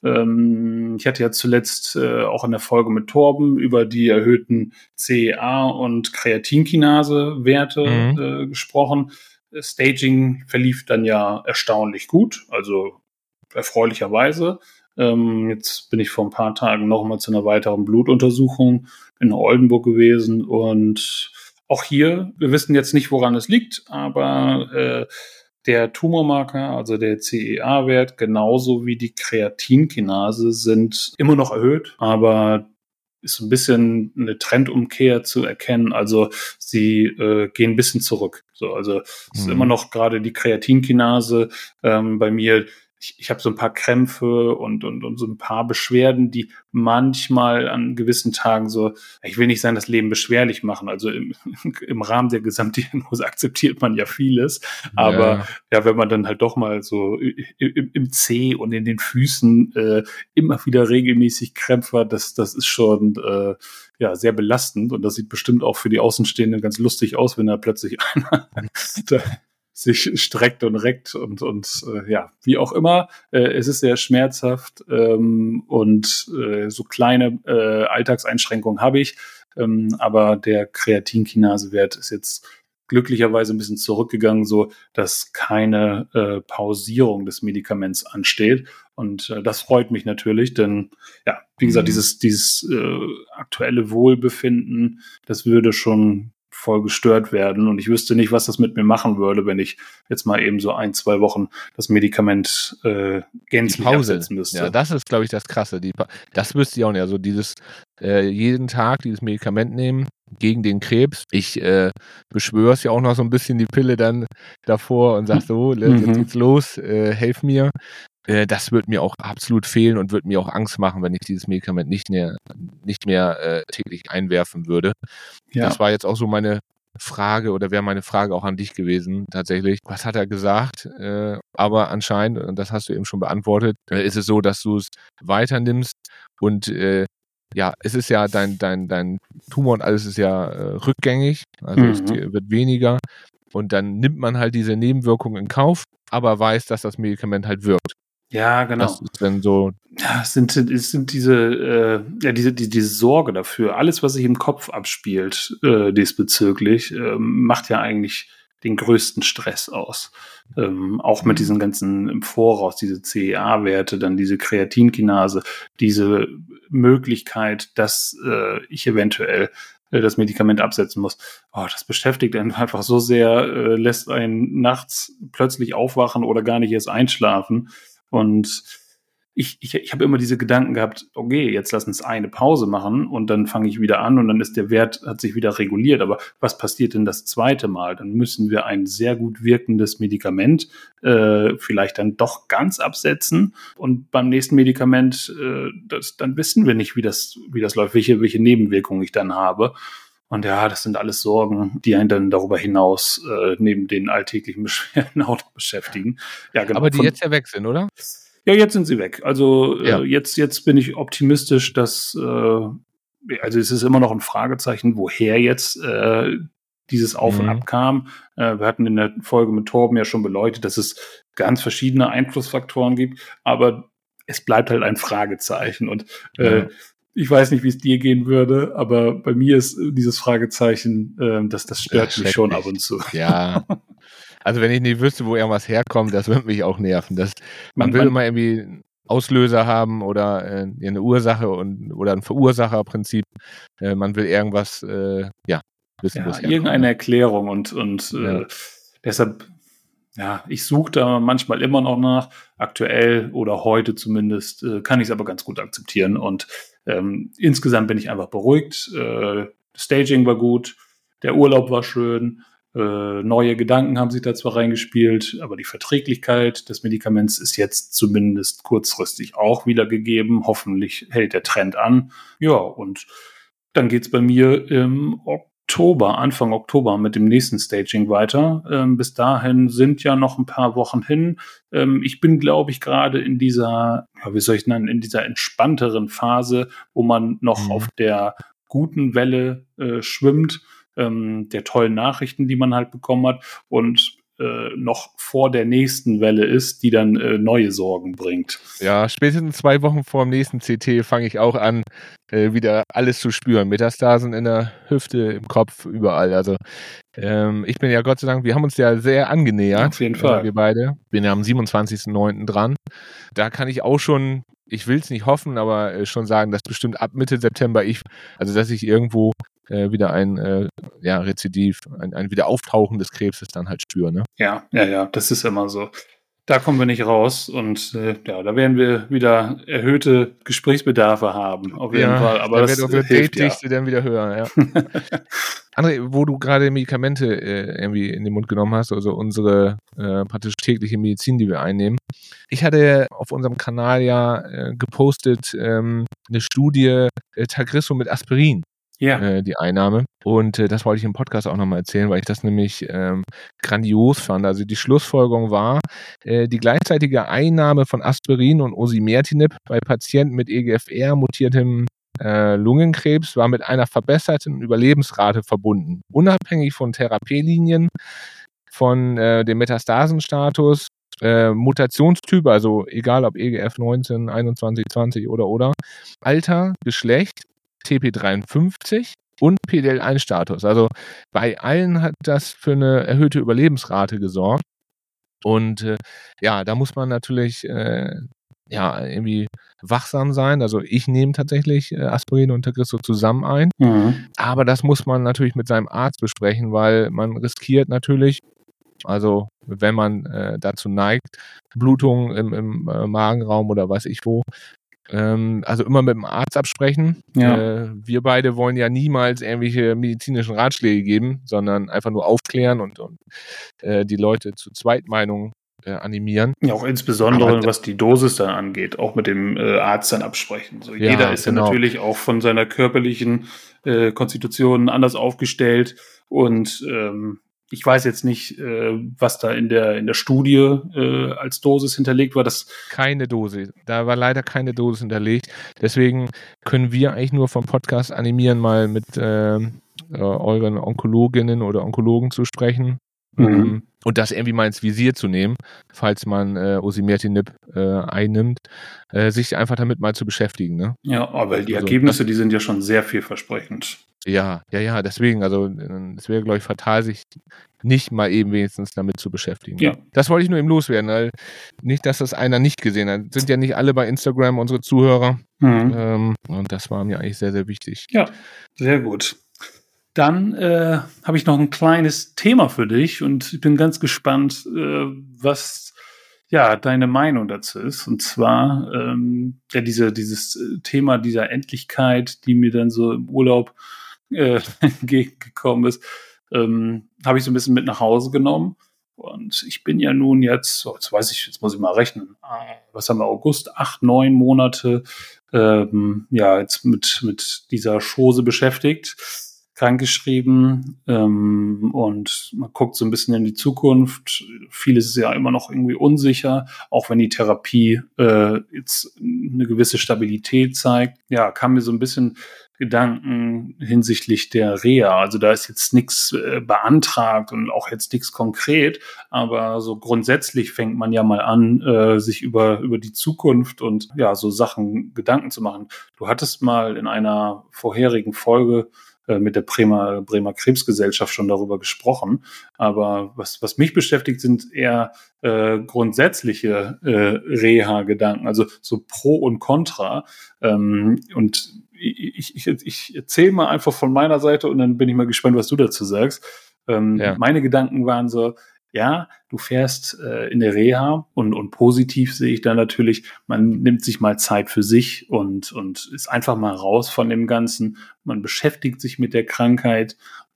S3: Ähm, ich hatte ja zuletzt äh, auch in der Folge mit Torben über die erhöhten C E A- und Kreatinkinase-Werte mhm. äh, gesprochen. Staging verlief dann ja erstaunlich gut, also erfreulicherweise. Ähm, jetzt bin ich vor ein paar Tagen noch mal zu einer weiteren Blutuntersuchung in Oldenburg gewesen und auch hier, wir wissen jetzt nicht, woran es liegt, aber äh, der Tumormarker, also der C E A-Wert, genauso wie die Kreatinkinase sind immer noch erhöht, aber ist ein bisschen eine Trendumkehr zu erkennen. Also sie äh, gehen ein bisschen zurück. So, also es ist mhm. immer noch gerade die Kreatinkinase ähm, bei mir. Ich, ich habe so ein paar Krämpfe und, und, und so ein paar Beschwerden, die manchmal an gewissen Tagen so, ich will nicht sagen, das Leben beschwerlich machen. Also im, im Rahmen der Gesamtdiagnose akzeptiert man ja vieles. Aber ja, ja wenn man dann halt doch mal so im, im Zeh und in den Füßen äh, immer wieder regelmäßig Krämpfe hat, das, das ist schon äh, ja sehr belastend. Und das sieht bestimmt auch für die Außenstehenden ganz lustig aus, wenn da plötzlich einer da sich streckt und reckt und, und äh, ja, wie auch immer. Äh, es ist sehr schmerzhaft ähm, und äh, so kleine äh, Alltagseinschränkungen habe ich. Ähm, aber der Kreatinkinasewert ist jetzt glücklicherweise ein bisschen zurückgegangen, so dass keine äh, Pausierung des Medikaments ansteht. Und äh, das freut mich natürlich, denn ja, wie gesagt, mhm. dieses, dieses äh, aktuelle Wohlbefinden, das würde schon voll gestört werden und ich wüsste nicht, was das mit mir machen würde, wenn ich jetzt mal eben so ein, zwei Wochen das Medikament äh, gänzlich absetzen müsste.
S2: Ja, das ist, glaube ich, das Krasse. Die pa- das wüsste ich auch nicht. Also dieses äh, jeden Tag dieses Medikament nehmen gegen den Krebs. Ich äh, beschwöre es ja auch noch so ein bisschen die Pille dann davor und sage so, jetzt mhm. geht's los, äh, helf mir. Äh, das wird mir auch absolut fehlen und wird mir auch Angst machen, wenn ich dieses Medikament nicht mehr, nicht mehr äh, täglich einwerfen würde. Ja. Das war jetzt auch so meine Frage oder wäre meine Frage auch an dich gewesen, tatsächlich. Was hat er gesagt? Äh, aber anscheinend, und das hast du eben schon beantwortet, äh, ist es so, dass du es weiter nimmst und äh, ja, es ist ja dein, dein, dein Tumor und alles ist ja äh, rückgängig, also mhm. es wird weniger und dann nimmt man halt diese Nebenwirkungen in Kauf, aber weiß, dass das Medikament halt wirkt.
S3: Ja, genau.
S2: Das ist dann so.
S3: Ja, es sind, es sind diese, äh, ja, diese, die, diese Sorge dafür. Alles, was sich im Kopf abspielt, äh, diesbezüglich, äh, macht ja eigentlich den größten Stress aus. Ähm, auch mit diesen ganzen im Voraus, diese C E A-Werte, dann diese Kreatinkinase, diese Möglichkeit, dass äh, ich eventuell äh, das Medikament absetzen muss. Oh, das beschäftigt einen einfach so sehr, äh, lässt einen nachts plötzlich aufwachen oder gar nicht erst einschlafen. Und ich, ich, ich habe immer diese Gedanken gehabt, okay, jetzt lass uns eine Pause machen und dann fange ich wieder an und dann ist der Wert, hat sich wieder reguliert. Aber was passiert denn das zweite Mal? Dann müssen wir ein sehr gut wirkendes Medikament äh, vielleicht dann doch ganz absetzen und beim nächsten Medikament, äh, das, dann wissen wir nicht, wie das, wie das läuft, welche, welche Nebenwirkungen ich dann habe. Und ja, das sind alles Sorgen, die einen dann darüber hinaus äh, neben den alltäglichen Beschwerden auch noch beschäftigen. Ja, genau.
S2: Aber die Von, jetzt ja weg sind, oder?
S3: Ja, jetzt sind sie weg. Also
S2: ja.
S3: äh, jetzt, jetzt bin ich optimistisch, dass, äh, also es ist immer noch ein Fragezeichen, woher jetzt äh, dieses Auf und
S2: Mhm.
S3: Ab kam. Äh, wir hatten in der Folge mit Torben ja schon beleuchtet, dass es ganz verschiedene Einflussfaktoren gibt, aber es bleibt halt ein Fragezeichen. Und äh,
S2: Ja.
S3: ich weiß nicht, wie es dir gehen würde, aber bei mir ist dieses Fragezeichen, äh, das, das stört
S2: Ja,
S3: mich schon
S2: schrecklich.
S3: ab und zu.
S2: Ja. Also wenn ich nicht wüsste, wo irgendwas herkommt, das würde mich auch nerven. Das, man,
S3: Man-
S2: will
S3: man-
S2: immer irgendwie einen Auslöser haben oder äh, eine Ursache und oder ein Verursacherprinzip. Äh, man will irgendwas, äh, ja, wissen, wo
S3: Ja,
S2: es herkommt.
S3: irgendeine Erklärung und, und
S2: Ja.
S3: äh, deshalb, ja, ich suche da manchmal immer noch nach. Aktuell oder heute zumindest äh, kann ich es aber ganz gut akzeptieren und ähm, insgesamt bin ich einfach beruhigt. Äh, Staging war gut, der Urlaub war schön, äh, neue Gedanken haben sich da zwar reingespielt, aber die Verträglichkeit des Medikaments ist jetzt zumindest kurzfristig auch wieder gegeben. Hoffentlich hält der Trend an. Ja, und dann geht's bei mir im Oktober, Anfang Oktober mit dem nächsten Staging weiter. Ähm, bis dahin sind ja noch ein paar Wochen hin. Ähm, ich bin, glaube ich, gerade in dieser, ja, wie soll ich nennen, in dieser entspannteren Phase, wo man noch
S2: Mhm.
S3: auf der guten Welle äh, schwimmt, ähm, der tollen Nachrichten, die man halt bekommen hat und äh, noch vor der nächsten Welle ist, die dann äh, neue Sorgen bringt.
S2: Ja, spätestens zwei Wochen vor dem nächsten C T fange ich auch an, äh, wieder alles zu spüren. Metastasen in der Hüfte, im Kopf, überall. Also ähm, ich bin ja Gott sei Dank, wir haben uns ja sehr angenähert.
S3: Auf jeden Fall.
S2: Äh, wir beide. Bin ja am siebenundzwanzigsten neunten dran. Da kann ich auch schon, ich will es nicht hoffen, aber äh, schon sagen, dass bestimmt ab Mitte September ich, also dass ich irgendwo äh, wieder ein äh, ja, Rezidiv, ein, ein Wiederauftauchen des Krebses dann halt spüre. Ne?
S3: Ja, ja, ja, das ist immer so. Da kommen wir nicht raus und äh, ja, da werden wir wieder erhöhte Gesprächsbedarfe haben, auf jeden
S2: ja,
S3: Fall. Aber
S2: da
S3: das
S2: wird unsere
S3: hilft ja.
S2: Date-Dichte dann wieder höher. Ja. André, wo du gerade Medikamente äh, irgendwie in den Mund genommen hast, also unsere äh, praktisch tägliche Medizin, die wir einnehmen. Ich hatte auf unserem Kanal ja äh, gepostet ähm, eine Studie äh, Tagrisso mit Aspirin.
S3: Ja.
S2: Äh, die Einnahme. Und äh, das wollte ich im Podcast auch nochmal erzählen, weil ich das nämlich ähm, grandios fand. Also die Schlussfolgerung war, äh, die gleichzeitige Einnahme von Aspirin und Osimertinib bei Patienten mit E G F R-mutiertem äh, Lungenkrebs war mit einer verbesserten Überlebensrate verbunden. Unabhängig von Therapielinien, von äh, dem Metastasenstatus, äh, Mutationstyp, also egal ob E G F neunzehn, einundzwanzig, zwanzig oder oder, Alter, Geschlecht, T P dreiundfünfzig und P D L eins Status. Also bei allen hat das für eine erhöhte Überlebensrate gesorgt. Und äh, ja, da muss man natürlich äh, ja irgendwie wachsam sein. Also ich nehme tatsächlich äh, Aspirin und Tagrisso zusammen ein.
S3: Mhm.
S2: Aber das muss man natürlich mit seinem Arzt besprechen, weil man riskiert natürlich, also wenn man äh, dazu neigt, Blutungen im, im äh, Magenraum oder weiß ich wo, ähm, also immer mit dem Arzt absprechen.
S3: Ja.
S2: Äh, wir beide wollen ja niemals irgendwelche medizinischen Ratschläge geben, sondern einfach nur aufklären und, und äh, die Leute zu Zweitmeinungen äh, animieren.
S3: Ja, auch insbesondere,
S2: Aber,
S3: was die Dosis dann angeht, auch mit dem äh, Arzt dann absprechen. So,
S2: Ja,
S3: jeder ist
S2: genau.
S3: ja natürlich auch von seiner körperlichen äh, Konstitution anders aufgestellt und ähm, ich weiß jetzt nicht, äh, was da in der in der Studie äh, als Dosis hinterlegt war. Das
S2: keine Dosis. Da war leider keine Dosis hinterlegt. Deswegen können wir eigentlich nur vom Podcast animieren, mal mit ähm, äh, euren Onkologinnen oder Onkologen zu sprechen.
S3: Mhm.
S2: Und das irgendwie mal ins Visier zu nehmen, falls man äh, Osimertinib äh, einnimmt, äh, sich einfach damit mal zu beschäftigen. Ne?
S3: Ja, aber die
S2: Also,
S3: Ergebnisse, die sind ja schon sehr vielversprechend.
S2: Ja, ja, ja, deswegen, also äh, es wäre, glaube ich, fatal, sich nicht mal eben wenigstens damit zu beschäftigen.
S3: Ja.
S2: Das wollte ich nur eben loswerden, weil nicht, dass das einer nicht gesehen hat. Sind ja nicht alle bei Instagram unsere Zuhörer.
S3: Mhm.
S2: Ähm, und das war mir eigentlich sehr, sehr wichtig.
S3: Ja, sehr gut. Dann äh, habe ich noch ein kleines Thema für dich und ich bin ganz gespannt, äh, was ja deine Meinung dazu ist. Und zwar ähm, ja diese dieses Thema dieser Endlichkeit, die mir dann so im Urlaub äh, entgegengekommen ist, ähm, habe ich so ein bisschen mit nach Hause genommen. Und ich bin ja nun jetzt, so, jetzt weiß ich, jetzt muss ich mal rechnen, was haben wir, August, acht, neun Monate, ähm, ja, jetzt mit, mit dieser Chose beschäftigt, krankgeschrieben, ähm, und man guckt so ein bisschen in die Zukunft. Vieles ist ja immer noch irgendwie unsicher, auch wenn die Therapie äh, jetzt eine gewisse Stabilität zeigt. Ja, kam mir so ein bisschen Gedanken hinsichtlich der Reha. Also da ist jetzt nichts äh, beantragt und auch jetzt nichts konkret, aber so grundsätzlich fängt man ja mal an, äh, sich über, über die Zukunft und ja, so Sachen Gedanken zu machen. Du hattest mal in einer vorherigen Folge äh, mit der Bremer, Bremer Krebsgesellschaft schon darüber gesprochen, aber was, was mich beschäftigt, sind eher äh, grundsätzliche äh, Reha-Gedanken, also so Pro und Contra, ähm, und Ich, ich, ich erzähle mal einfach von meiner Seite und dann bin ich mal gespannt, was du dazu sagst. Ähm,
S2: Ja.
S3: Meine Gedanken waren so, ja, du fährst äh, in der Reha und, und positiv sehe ich da natürlich, man nimmt sich mal Zeit für sich und, und ist einfach mal raus von dem Ganzen, man beschäftigt sich mit der Krankheit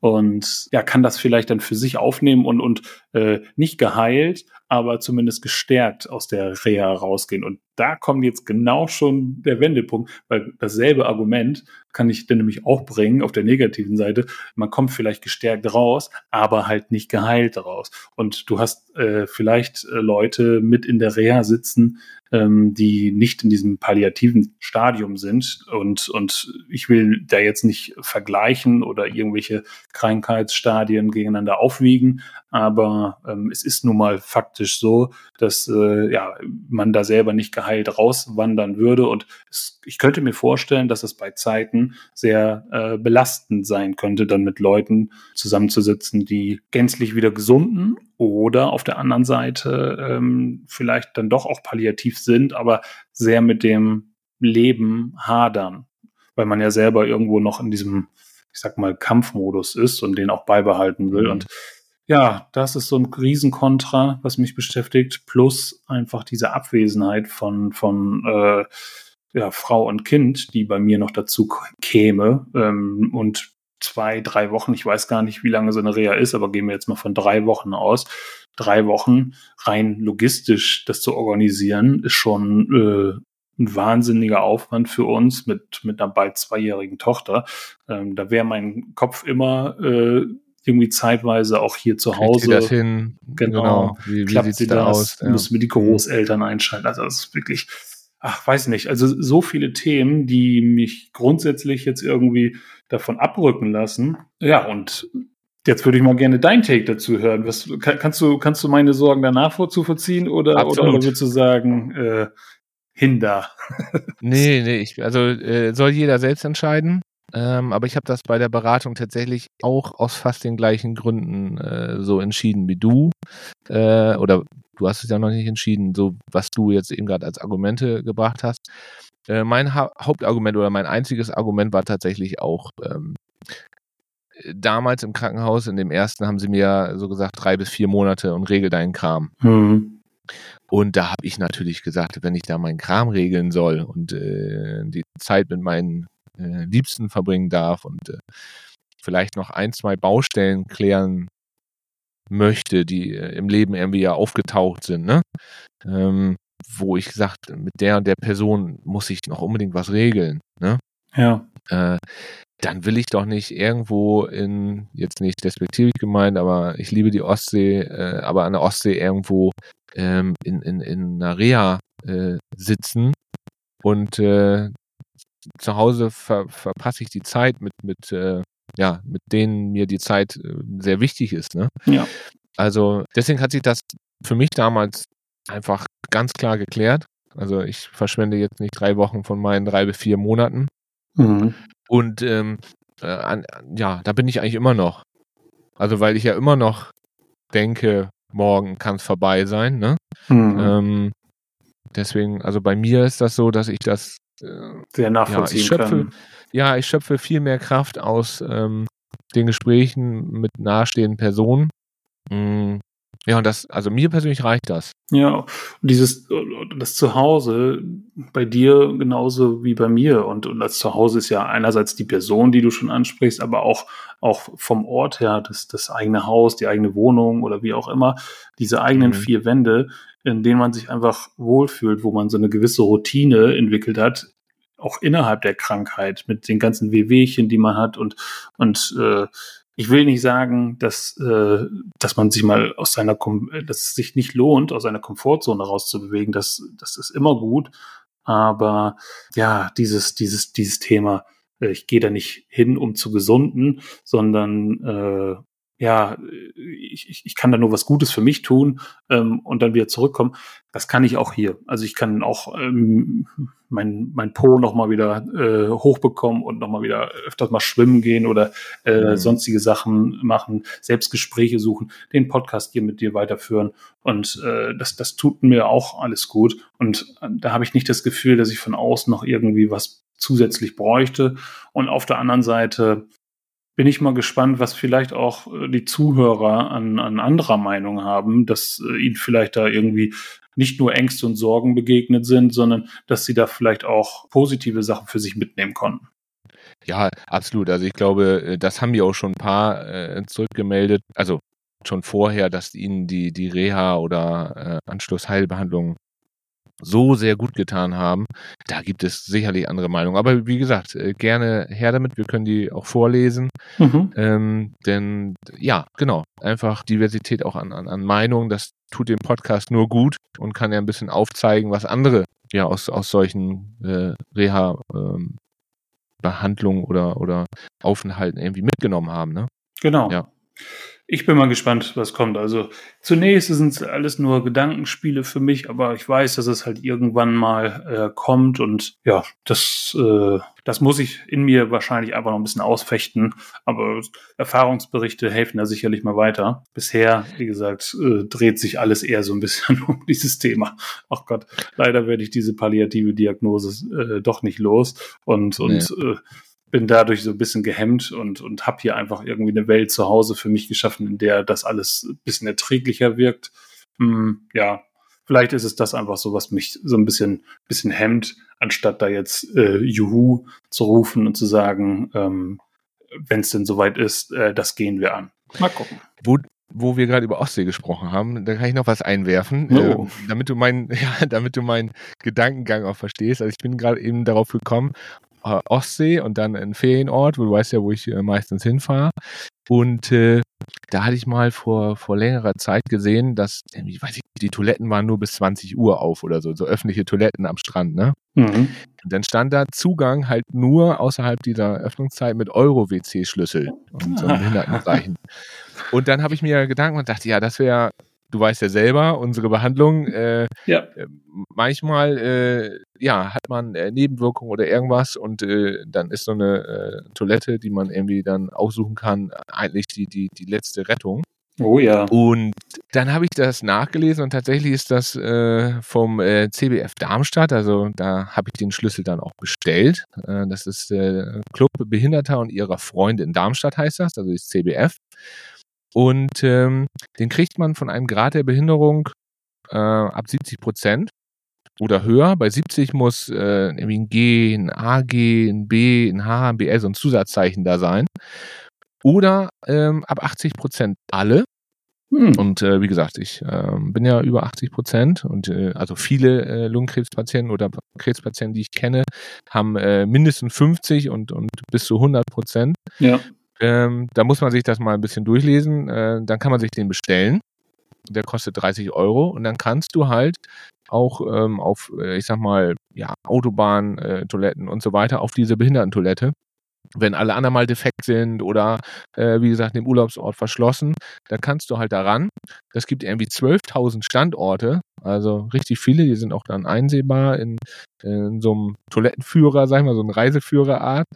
S3: und ja, kann das vielleicht dann für sich aufnehmen und, und äh, nicht geheilt, aber zumindest gestärkt aus der Reha rausgehen. Und da kommt jetzt genau schon der Wendepunkt, weil dasselbe Argument kann ich dann nämlich auch bringen auf der negativen Seite. Man kommt vielleicht gestärkt raus, aber halt nicht geheilt raus. Und du hast äh, vielleicht äh, Leute mit in der Reha sitzen, ähm, die nicht in diesem palliativen Stadium sind. Und, und ich will da jetzt nicht vergleichen oder irgendwelche Krankheitsstadien gegeneinander aufwiegen, aber ähm, es ist nun mal faktisch so, dass äh, ja, man da selber nicht geheilt rauswandern würde. Und es, ich könnte mir vorstellen, dass es bei Zeiten sehr äh, belastend sein könnte, dann mit Leuten zusammenzusitzen, die gänzlich wieder gesunden oder auf der anderen Seite ähm, vielleicht dann doch auch palliativ sind, aber sehr mit dem Leben hadern, weil man ja selber irgendwo noch in diesem, ich sag mal, Kampfmodus ist und den auch beibehalten will. Mhm. Und ja, das ist so ein Riesenkontra, was mich beschäftigt, plus einfach diese Abwesenheit von, von äh, ja, Frau und Kind, die bei mir noch dazu käme. Ähm, und zwei, drei Wochen, ich weiß gar nicht, wie lange so eine Reha ist, aber gehen wir jetzt mal von drei Wochen aus. Drei Wochen rein logistisch das zu organisieren, ist schon äh, ein wahnsinniger Aufwand für uns mit, mit einer bald zweijährigen Tochter. Ähm, da wäre mein Kopf immer äh, irgendwie zeitweise auch hier zu Hause.
S2: Kriegt sie das hin?
S3: Genau.
S2: genau. Wie, wie
S3: Klappt
S2: sieht's
S3: sie
S2: da
S3: das?
S2: aus? Ja.
S3: Müssen wir die Großeltern einschalten? Also das ist wirklich, ach, weiß nicht. Also so viele Themen, die mich grundsätzlich jetzt irgendwie davon abrücken lassen. Ja, und jetzt würde ich mal gerne dein Take dazu hören. Was, kann, kannst du, kannst du meine Sorgen danach vorzuvollziehen oder, oder, oder würdest du sagen, äh, hinder?
S2: Nee, nee, ich, also äh, soll jeder selbst entscheiden. Ähm, aber ich habe das bei der Beratung tatsächlich auch aus fast den gleichen Gründen äh, so entschieden wie du. Äh, oder du hast es ja noch nicht entschieden, so was du jetzt eben gerade als Argumente gebracht hast. Äh, mein ha- Hauptargument oder mein einziges Argument war tatsächlich auch, ähm, damals im Krankenhaus, in dem ersten, haben sie mir so gesagt, drei bis vier Monate und regel deinen Kram.
S3: Mhm.
S2: Und da habe ich natürlich gesagt, wenn ich da meinen Kram regeln soll und äh, die Zeit mit meinen äh, Liebsten verbringen darf und äh, vielleicht noch ein, zwei Baustellen klären möchte, die äh, im Leben irgendwie ja aufgetaucht sind, ne? Ähm, wo ich gesagt, mit der und der Person muss ich noch unbedingt was regeln, ne?
S3: Ja.
S2: Äh, dann will ich doch nicht irgendwo in, jetzt nicht despektierlich gemeint, aber ich liebe die Ostsee, äh, aber an der Ostsee irgendwo ähm, in, in, in einer Reha äh, sitzen und äh, zu Hause ver, verpasse ich die Zeit mit, mit, äh, ja, mit denen mir die Zeit äh, sehr wichtig ist, ne?
S3: Ja.
S2: Also deswegen hat sich das für mich damals einfach ganz klar geklärt. Also ich verschwende jetzt nicht drei Wochen von meinen drei bis vier Monaten.
S3: Mhm.
S2: Und ähm, äh, an, ja, da bin ich eigentlich immer noch. Also weil ich ja immer noch denke, morgen kann es vorbei sein, ne?
S3: Mhm.
S2: Ähm, deswegen, also bei mir ist das so, dass ich das äh,
S3: sehr nachvollziehen
S2: ja, ich schöpfe,
S3: kann.
S2: Ja, ich schöpfe viel mehr Kraft aus ähm, den Gesprächen mit nahestehenden Personen. Mm, ja, und das, also mir persönlich reicht das.
S3: Ja, und dieses, das Zuhause bei dir genauso wie bei mir und, und das Zuhause ist ja einerseits die Person, die du schon ansprichst, aber auch, auch vom Ort her, das, das eigene Haus, die eigene Wohnung oder wie auch immer, diese eigenen
S2: Mhm.
S3: vier Wände, in denen man sich einfach wohlfühlt, wo man so eine gewisse Routine entwickelt hat, auch innerhalb der Krankheit mit den ganzen Wehwehchen, die man hat und, und äh, ich will nicht sagen, dass, äh, dass man sich mal aus seiner, Kom- dass es sich nicht lohnt, aus seiner Komfortzone rauszubewegen. Das, das ist immer gut. Aber ja, dieses, dieses, dieses Thema, äh, ich gehe da nicht hin, um zu gesunden, sondern äh, ja, ich, ich ich kann da nur was Gutes für mich tun ähm, und dann wieder zurückkommen. Das kann ich auch hier. Also ich kann auch ähm, mein, mein Po nochmal wieder äh, hochbekommen und nochmal wieder öfters mal schwimmen gehen oder äh,
S2: Mhm.
S3: sonstige Sachen machen, Selbstgespräche suchen, den Podcast hier mit dir weiterführen. Und äh, das, das tut mir auch alles gut. Und äh, da habe ich nicht das Gefühl, dass ich von außen noch irgendwie was zusätzlich bräuchte. Und auf der anderen Seite bin ich mal gespannt, was vielleicht auch äh, die Zuhörer an, an anderer Meinung haben, dass äh, ihnen vielleicht da irgendwie nicht nur Ängste und Sorgen begegnet sind, sondern dass sie da vielleicht auch positive Sachen für sich mitnehmen konnten.
S2: Ja, absolut. Also ich glaube, das haben wir auch schon ein paar äh, zurückgemeldet. Also schon vorher, dass ihnen die, die Reha oder äh, Anschlussheilbehandlung so sehr gut getan haben. Da gibt es sicherlich andere Meinungen. Aber wie gesagt, äh, gerne her damit. Wir können die auch vorlesen.
S3: Mhm.
S2: Ähm, denn ja, genau, einfach Diversität auch an, an, an Meinungen. Das tut dem Podcast nur gut und kann ja ein bisschen aufzeigen, was andere ja aus, aus solchen äh, Reha ähm, Behandlungen oder, oder Aufenthalten irgendwie mitgenommen haben. Ne?
S3: Genau.
S2: Ja.
S3: Ich bin mal gespannt, was kommt. Also zunächst sind es alles nur Gedankenspiele für mich, aber ich weiß, dass es halt irgendwann mal äh, kommt und ja, das, äh, das muss ich in mir wahrscheinlich einfach noch ein bisschen ausfechten, aber Erfahrungsberichte helfen da sicherlich mal weiter. Bisher, wie gesagt, äh, dreht sich alles eher so ein bisschen um dieses Thema. Ach Gott, leider werde ich diese palliative Diagnose äh, doch nicht los und, und
S2: Nee.
S3: äh, bin dadurch so ein bisschen gehemmt und, und habe hier einfach irgendwie eine Welt zu Hause für mich geschaffen, in der das alles ein bisschen erträglicher wirkt. Hm, ja, vielleicht ist es das einfach so, was mich so ein bisschen, bisschen hemmt, anstatt da jetzt äh, Juhu zu rufen und zu sagen, ähm, wenn es denn soweit ist, äh, das gehen wir an. Mal gucken.
S2: Wo, wo wir gerade über Ostsee gesprochen haben, da kann ich noch was einwerfen,
S3: Oh.
S2: äh, damit du meinen, ja, damit du meinen Gedankengang auch verstehst. Also ich bin gerade eben darauf gekommen, äh, Ostsee und dann ein Ferienort, wo du weißt ja, wo ich äh, meistens hinfahre. Und äh, da hatte ich mal vor, vor längerer Zeit gesehen, dass, ich weiß nicht, die Toiletten waren nur bis zwanzig Uhr auf oder so, so öffentliche Toiletten am Strand, ne?
S3: Mhm.
S2: Und dann stand da Zugang halt nur außerhalb dieser Öffnungszeit mit Euro-W C-Schlüssel und so einem Behindertenzeichen. Und dann habe ich mir Gedanken und dachte, ja, das wäre, du weißt ja selber, unsere Behandlung, äh,
S3: Ja.
S2: äh, manchmal äh, ja, hat man äh, Nebenwirkungen oder irgendwas und äh, dann ist so eine äh, Toilette, die man irgendwie dann aussuchen kann, eigentlich die, die, die letzte Rettung.
S3: Oh ja.
S2: Und dann habe ich das nachgelesen und tatsächlich ist das äh, vom äh, C B F Darmstadt, also da habe ich den Schlüssel dann auch bestellt. Äh, das ist äh, Club Behinderter und ihrer Freunde in Darmstadt heißt das, also ist C B F. Und ähm, den kriegt man von einem Grad der Behinderung äh, ab siebzig Prozent oder höher. Bei siebzig muss äh, irgendwie ein G, ein A G, ein B, ein H, ein B L, so ein Zusatzzeichen da sein. Oder ähm, ab achtzig Prozent alle. Hm. Und äh, wie gesagt, ich äh, bin ja über achtzig Prozent und äh, also viele äh, Lungenkrebspatienten oder Krebspatienten, die ich kenne, haben äh, mindestens fünfzig und, und bis zu hundert Prozent.
S3: Ja.
S2: Ähm, da muss man sich das mal ein bisschen durchlesen. Äh, dann kann man sich den bestellen. Der kostet dreißig Euro und dann kannst du halt auch ähm, auf, äh, ich sag mal, ja, Autobahn, äh, Toiletten und so weiter, auf diese Behindertentoilette. Wenn alle anderen mal defekt sind oder, äh, wie gesagt, im Urlaubsort verschlossen, dann kannst du halt da ran. Das gibt irgendwie zwölftausend Standorte, also richtig viele, die sind auch dann einsehbar in, in so einem Toilettenführer, sag ich mal, so ein Reiseführerart.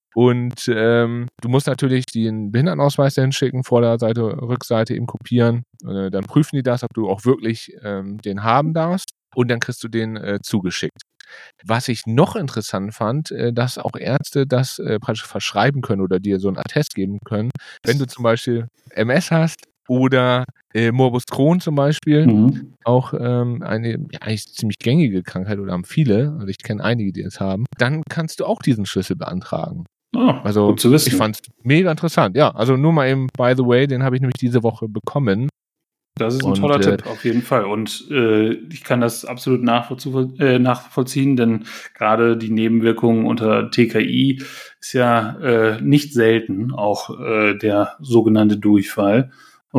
S2: Und ähm, du musst natürlich den Behindertenausweis dahin schicken, Vorderseite, Rückseite eben kopieren. Äh, dann prüfen die das, ob du auch wirklich ähm, den haben darfst. Und dann kriegst du den äh, zugeschickt. Was ich noch interessant fand, äh, dass auch Ärzte das äh, praktisch verschreiben können oder dir so einen Attest geben können, wenn du zum Beispiel M S hast oder äh, Morbus Crohn zum Beispiel, mhm. auch ähm, eine ja, eigentlich ziemlich gängige Krankheit oder haben viele, also ich kenne einige, die es haben, dann kannst du auch diesen Schlüssel beantragen.
S3: Oh,
S2: also
S3: gut zu wissen.
S2: Ich fand es mega interessant. Ja, also nur mal eben, by the way, den habe ich nämlich diese Woche bekommen.
S3: Das ist ein und, toller äh, Tipp, auf jeden Fall. Und äh, ich kann das absolut nachvollziehen, äh, nachvollziehen, denn gerade die Nebenwirkungen unter T K I ist ja äh, nicht selten auch äh, der sogenannte Durchfall.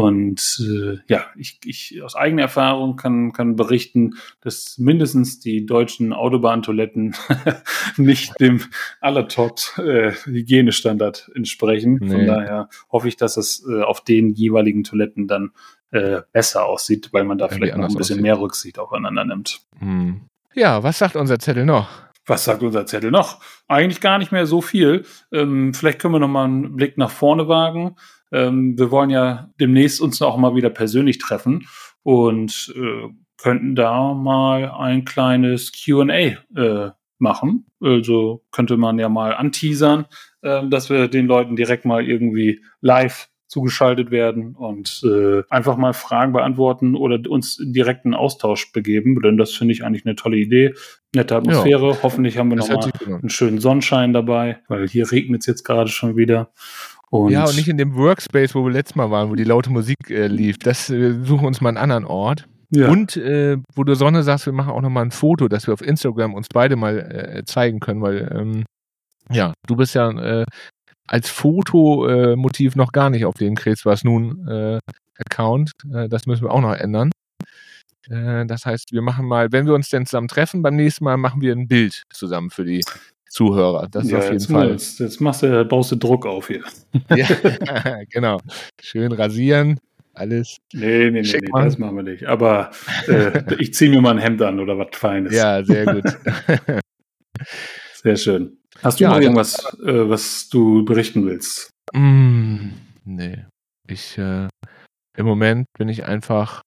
S3: Und äh, ja, ich, ich aus eigener Erfahrung kann, kann berichten, dass mindestens die deutschen Autobahntoiletten nicht dem allertop äh, Hygienestandard entsprechen. Nee. Von daher hoffe ich, dass es äh, auf den jeweiligen Toiletten dann äh, besser aussieht, weil man da ja, vielleicht noch ein bisschen aussieht. mehr Rücksicht aufeinander nimmt.
S2: Hm. Ja, was sagt unser Zettel noch?
S3: Was sagt unser Zettel noch? Eigentlich gar nicht mehr so viel. Ähm, vielleicht können wir noch mal einen Blick nach vorne wagen. Ähm, wir wollen ja demnächst uns auch mal wieder persönlich treffen und äh, könnten da mal ein kleines Q und A äh, machen. Also könnte man ja mal anteasern, äh, dass wir den Leuten direkt mal irgendwie live zugeschaltet werden und äh, einfach mal Fragen beantworten oder uns in direkten Austausch begeben, denn das finde ich eigentlich eine tolle Idee. Nette Atmosphäre. Ja. Hoffentlich haben wir nochmal einen schönen Sonnenschein dabei, weil hier regnet es jetzt gerade schon wieder. Und
S2: ja, und nicht in dem Workspace, wo wir letztes Mal waren, wo die laute Musik äh, lief. Das äh, suchen wir uns mal einen anderen Ort. Ja. Und äh, wo du Sonne sagst, wir machen auch nochmal ein Foto, dass wir auf Instagram uns beide mal äh, zeigen können, weil ähm, ja, du bist ja äh, als Fotomotiv äh, noch gar nicht auf dem Krebs was nun äh, Account. Äh, das müssen wir auch noch ändern. Äh, das heißt, wir machen mal, wenn wir uns denn zusammen treffen, beim nächsten Mal machen wir ein Bild zusammen für die Zuhörer. Das ist ja, auf jeden
S3: jetzt
S2: Fall.
S3: Jetzt, jetzt machst du, baust du Druck auf hier.
S2: Ja, genau. Schön rasieren. Alles.
S3: Nee, nee, nee, nee das machen wir nicht. Aber äh, ich ziehe mir mal ein Hemd an oder was Feines.
S2: Ja, sehr gut.
S3: Sehr schön. Hast du
S2: ja,
S3: noch irgendwas, äh, was du berichten willst?
S2: Mm, nee. Ich, äh, im Moment bin ich einfach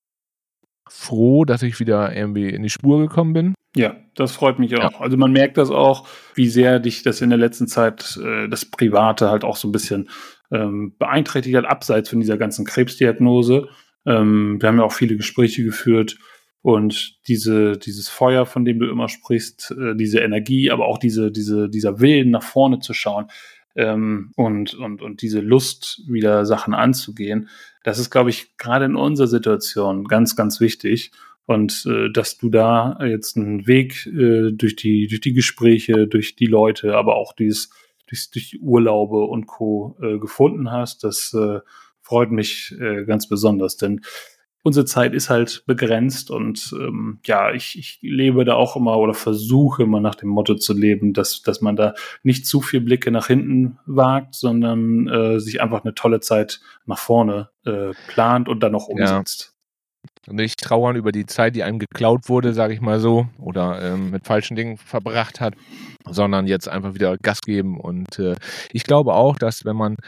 S2: froh, dass ich wieder irgendwie in die Spur gekommen bin.
S3: Ja, das freut mich auch. Ja. Also man merkt das auch, wie sehr dich das in der letzten Zeit, äh, das Private halt auch so ein bisschen ähm, beeinträchtigt hat, abseits von dieser ganzen Krebsdiagnose. Ähm, wir haben ja auch viele Gespräche geführt und diese, dieses Feuer, von dem du immer sprichst, äh, diese Energie, aber auch diese, diese, dieser Willen, nach vorne zu schauen ähm, und, und, und diese Lust, wieder Sachen anzugehen, das ist, glaube ich, gerade in unserer Situation ganz, ganz wichtig. Und äh, dass du da jetzt einen Weg äh, durch die durch die Gespräche, durch die Leute, aber auch dieses, durch, durch die Urlaube und Co. Äh, gefunden hast, das äh, freut mich äh, ganz besonders. Denn unsere Zeit ist halt begrenzt und ähm, ja, ich, ich lebe da auch immer oder versuche immer nach dem Motto zu leben, dass, dass man da nicht zu viel Blicke nach hinten wagt, sondern äh, sich einfach eine tolle Zeit nach vorne äh, plant und dann auch umsetzt.
S2: Ja. Und nicht trauern über die Zeit, die einem geklaut wurde, sage ich mal so, oder ähm, mit falschen Dingen verbracht hat, sondern jetzt einfach wieder Gas geben. Und äh, ich glaube auch, dass wenn man,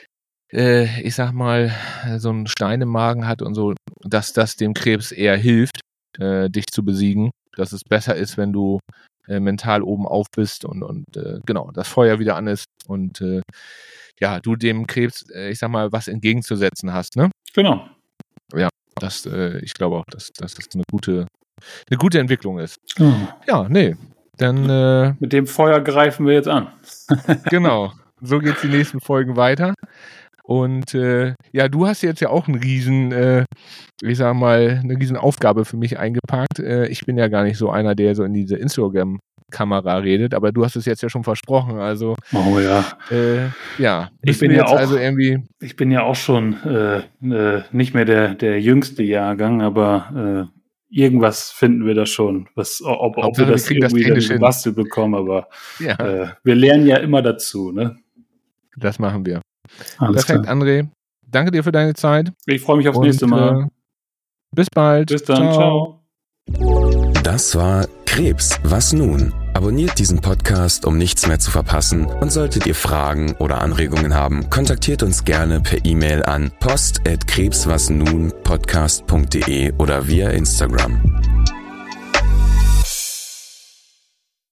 S2: äh, ich sag mal, so einen Stein im Magen hat und so, dass das dem Krebs eher hilft, äh, dich zu besiegen, dass es besser ist, wenn du äh, mental oben auf bist und, und äh, genau, das Feuer wieder an ist und äh, ja, du dem Krebs, äh, ich sag mal, was entgegenzusetzen hast, ne?
S3: Genau.
S2: Ja. Das, äh, ich glaube auch, dass, dass das eine gute, eine gute Entwicklung ist.
S3: Oh.
S2: Ja, nee. Dann, äh,
S3: mit dem Feuer greifen wir jetzt an.
S2: Genau. So geht's die nächsten Folgen weiter. Und äh, ja, du hast jetzt ja auch einen riesen, äh, ich sag mal, eine riesen Aufgabe für mich eingepackt. Äh, ich bin ja gar nicht so einer, der so in diese Instagram Kamera redet, aber du hast es jetzt ja schon versprochen, also
S3: oh ja,
S2: äh, ja,
S3: ich bin ja
S2: jetzt
S3: auch,
S2: also irgendwie,
S3: ich bin ja auch schon äh, äh, nicht mehr der der jüngste Jahrgang, aber äh, irgendwas finden wir da schon, was ob, ob wir das wir irgendwie das dann gebastelt bekommen, aber
S2: ja.
S3: äh, wir lernen ja immer dazu, ne?
S2: Das machen wir.
S3: Alles
S2: Perfekt,
S3: klar.
S2: André. Danke dir für deine Zeit.
S3: Ich freue mich aufs
S2: Und,
S3: nächste Mal.
S2: Äh, bis bald.
S3: Bis dann. Ciao.
S1: Ciao. Das war Krebs, was nun? Abonniert diesen Podcast, um nichts mehr zu verpassen. Und solltet ihr Fragen oder Anregungen haben, kontaktiert uns gerne per E-Mail an post at krebswasnunpodcast punkt de oder via Instagram.